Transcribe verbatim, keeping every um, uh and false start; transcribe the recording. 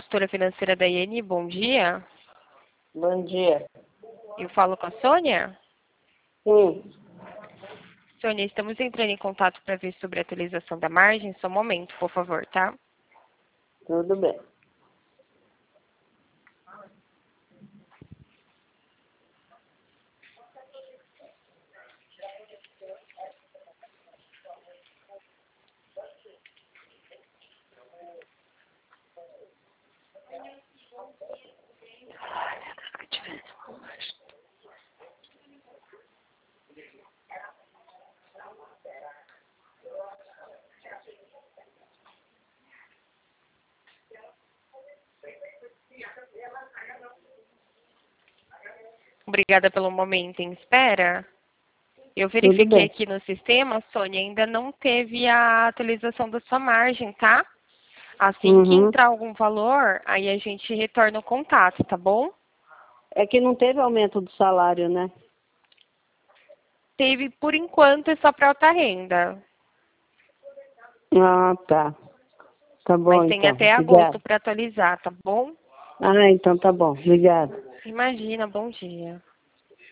consultora financeira da I N, bom dia. Bom dia. Eu falo com a Sônia? Sim. Sônia, estamos entrando em contato para ver sobre a atualização da margem. Só um momento, por favor, tá? Tudo bem. Obrigada pelo momento em espera. Eu Tudo verifiquei bem. aqui no sistema, Sônia, ainda não teve a atualização da sua margem, tá? Assim que Uhum. entrar algum valor, aí a gente retorna o contato, tá bom? É que não teve aumento do salário, né? Teve, por enquanto, é só para alta renda. Ah, tá. Tá bom, Mas tem então. até agosto Obrigada. para atualizar, tá bom? Ah, então tá bom. Obrigada. Imagina, bom dia.